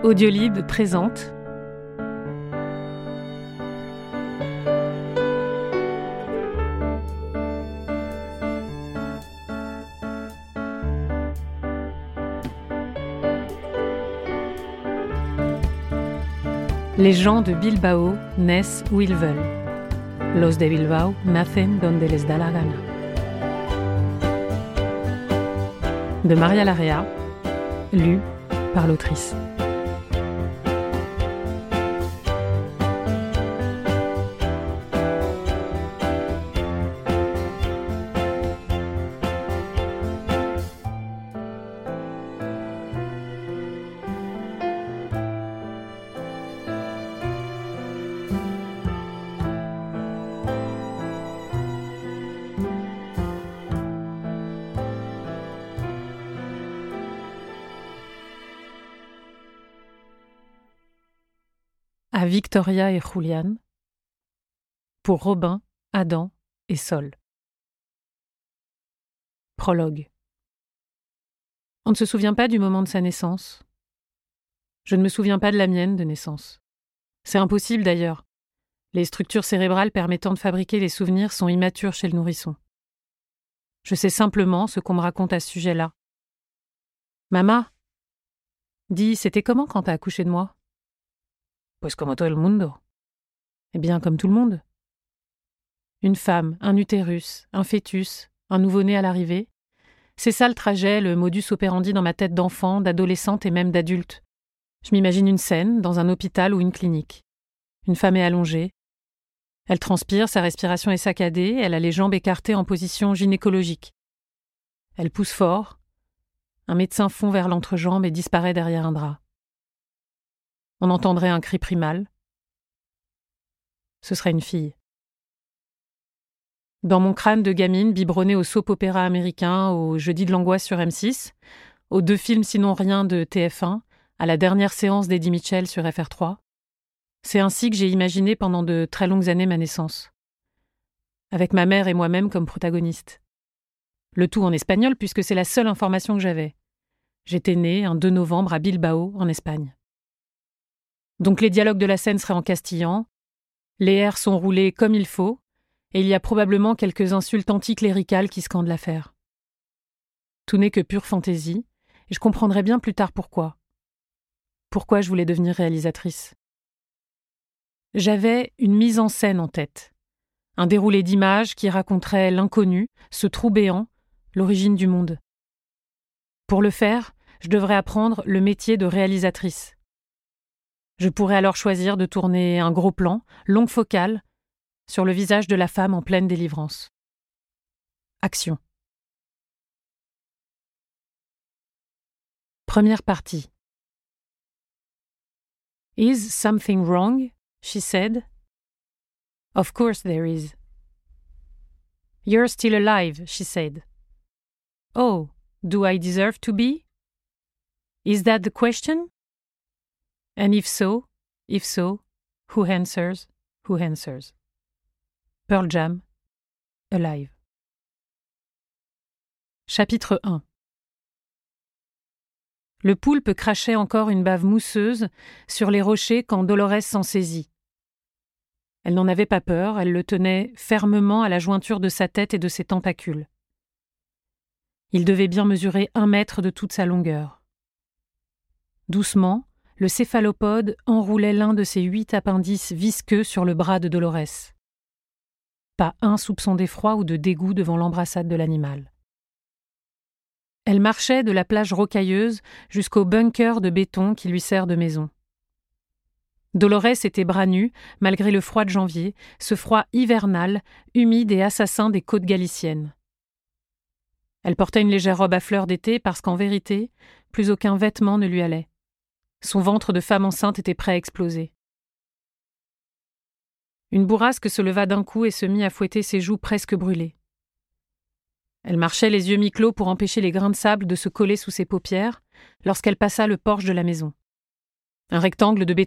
Audiolib présente Les gens de Bilbao naissent où ils veulent. Los de Bilbao nacen donde les da la gana. De Maria Larrea, lu par l'autrice. À Victoria et Julián, pour Robin, Adam et Sol. Prologue. On ne se souvient pas du moment de sa naissance. Je ne me souviens pas de la mienne de naissance. C'est impossible d'ailleurs. Les structures cérébrales permettant de fabriquer les souvenirs sont immatures chez le nourrisson. Je sais simplement ce qu'on me raconte à ce sujet-là. Mama, dis, c'était comment quand t'as accouché de moi? Pues como todo el mundo. Eh bien, comme tout le monde. Une femme, un utérus, un fœtus, un nouveau-né à l'arrivée. C'est ça le trajet, le modus operandi dans ma tête d'enfant, d'adolescente et même d'adulte. Je m'imagine une scène, dans un hôpital ou une clinique. Une femme est allongée. Elle transpire, sa respiration est saccadée, elle a les jambes écartées en position gynécologique. Elle pousse fort. Un médecin fond vers l'entrejambe et disparaît derrière un drap. On entendrait un cri primal. Ce serait une fille. Dans mon crâne de gamine, biberonné au soap-opéra américain, au Jeudi de l'angoisse sur M6, aux 2 films sinon rien de TF1, à la dernière séance d'Eddie Mitchell sur FR3, c'est ainsi que j'ai imaginé pendant de très longues années ma naissance. Avec ma mère et moi-même comme protagonistes. Le tout en espagnol puisque c'est la seule information que j'avais. J'étais née un 2 novembre à Bilbao, en Espagne. Donc les dialogues de la scène seraient en castillan, les airs sont roulés comme il faut, et il y a probablement quelques insultes anticléricales qui scandent l'affaire. Tout n'est que pure fantaisie, et je comprendrai bien plus tard pourquoi. Pourquoi je voulais devenir réalisatrice. J'avais une mise en scène en tête, un déroulé d'images qui raconterait l'inconnu, ce trou béant, l'origine du monde. Pour le faire, je devrais apprendre le métier de réalisatrice. Je pourrais alors choisir de tourner un gros plan, longue focale, sur le visage de la femme en pleine délivrance. Action. Première partie. Is something wrong? She said. Of course there is. You're still alive, she said. Oh, do I deserve to be? Is that the question? And if so, who answers? Pearl Jam, Alive. Chapitre 1. Le poulpe crachait encore une bave mousseuse sur les rochers quand Dolores s'en saisit. Elle n'en avait pas peur, elle le tenait fermement à la jointure de sa tête et de ses tentacules. Il devait bien mesurer 1 mètre de toute sa longueur. Doucement, le céphalopode enroulait l'un de ses 8 appendices visqueux sur le bras de Dolores. Pas un soupçon d'effroi ou de dégoût devant l'embrassade de l'animal. Elle marchait de la plage rocailleuse jusqu'au bunker de béton qui lui sert de maison. Dolores était bras nus, malgré le froid de janvier, ce froid hivernal, humide et assassin des côtes galiciennes. Elle portait une légère robe à fleurs d'été parce qu'en vérité, plus aucun vêtement ne lui allait. Son ventre de femme enceinte était prêt à exploser. Une bourrasque se leva d'un coup et se mit à fouetter ses joues presque brûlées. Elle marchait les yeux mi-clos pour empêcher les grains de sable de se coller sous ses paupières lorsqu'elle passa le porche de la maison. Un rectangle de béton